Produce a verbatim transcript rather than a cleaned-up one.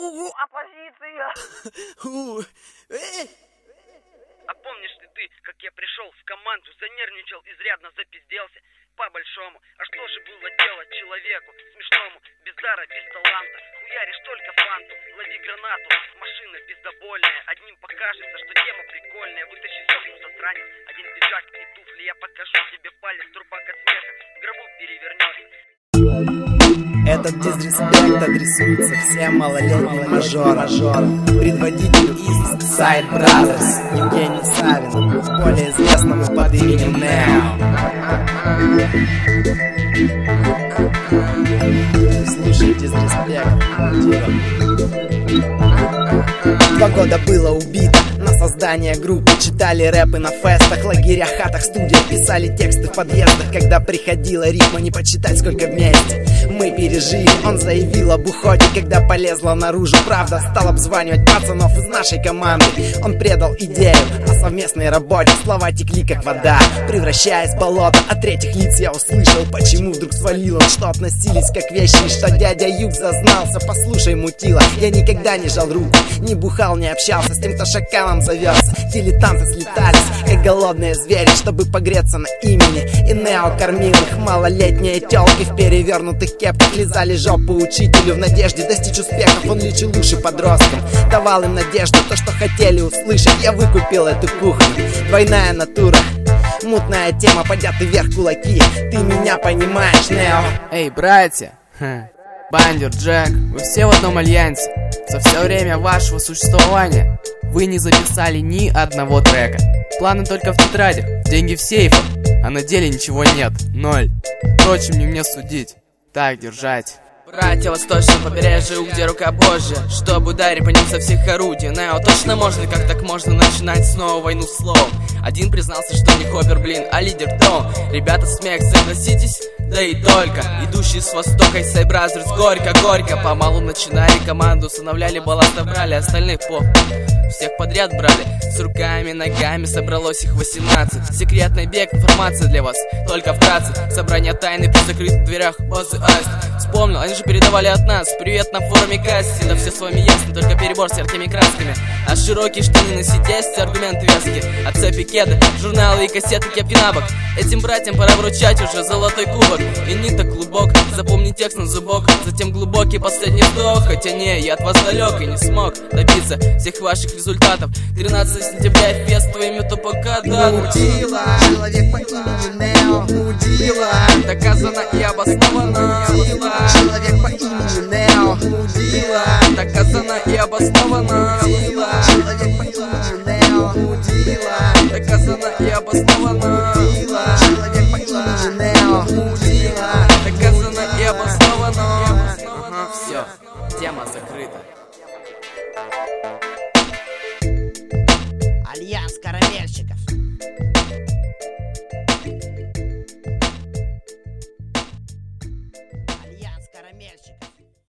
Оппозиция! А помнишь ли ты, как я пришел в команду, занервничал, изрядно запизделся? По-большому, а что же было делать человеку смешному, без дара, без таланта? Хуяришь только фанту, лови гранату, машина пиздобольная. Одним покажется, что тема прикольная. Вытащи сопку, засранец, один пиджак и туфли. Я покажу тебе палец, трубак от смеха в гробу перевернется. Этот дизреспект адресуется всем малолетним мажорам, предводителю East Side Brothers Евгению Савину, более известному под именем Нео. Слушай дизреспект. Два года было убито на создание группы. Читали рэпы на фестах, лагерях, хатах, студиях. Писали тексты в подъездах, когда приходила рифма. Не почитать, сколько вместе мы пережили. Он заявил об уходе, когда полезла наружу правда. Стал обзванивать пацанов из нашей команды. Он предал идею о совместной работе. Слова текли как вода, превращаясь в болото. От третьих лиц я услышал, почему вдруг свалил он. Что относились как вещи, и что дядя Юг зазнался. Послушай, мутила, я никогда не жал руку, не бухал, не общался с тем, кто шакалом зовется. Дилетанты слетались, как голодные звери, чтобы погреться на имени. И Нео кормил их. Малолетние тёлки в перевернутых кепках лизали жопу учителю в надежде достичь успехов. Он лечил уши подросткам, давал им надежду, то, что хотели услышать. Я выкупил эту кухню. Двойная натура, мутная тема, подняты вверх кулаки. Ты меня понимаешь, Нео? Эй, братья! Хм. Бандер, Джек, вы все в одном альянсе. За все время вашего существования вы не записали ни одного трека. Планы только в тетрадях, деньги в сейфах, а на деле ничего нет, ноль. Впрочем, не мне судить. Так держать. Братья восточного побережья, где рука Божья, чтобы ударить по ним со всех орудий. Нео, точно можно, как так можно начинать снова войну слов? Один признался, что не хоппер, блин, а лидер Том. Ребята, смех, согласитесь? Да и только. Идущие с востока из Side Brothers горько-горько. Помалу начинали команду, усыновляли, балласта брали, остальных по... Всех подряд брали, с руками, ногами, собралось их восемнадцать. Секретный бег, информация для вас, только вкратце. Собрание тайны при закрытых дверях, базы Аист. Вспомнил, они же передавали от нас привет на форуме Касси. Да все с вами ясно, только перебор с яркими красками. А широкие штаны носить есть, аргументы веские. А цепи, кеды, журналы и кассеты, кепки на бок. Этим братьям пора вручать уже золотой кубок. И не так глубок, запомни текст на зубок. Затем глубокий последний вдох. Хотя не, я от вас далек и не смог добиться всех ваших результатов. Тринадцатого сентября фест твоими тупока дата. Мудила, человек по имени Нео. Мудила, доказано и обосновано. Мудила, человек по имени Нео. Мудила, доказано и обосновано. Мудила, человек по имени Нео. Мудила, доказано и обосновано. Мудила, человек по имени Нео. Мудила, доказано и обосновано. Ага, все, тема закрыта. Альянс карамельщиков.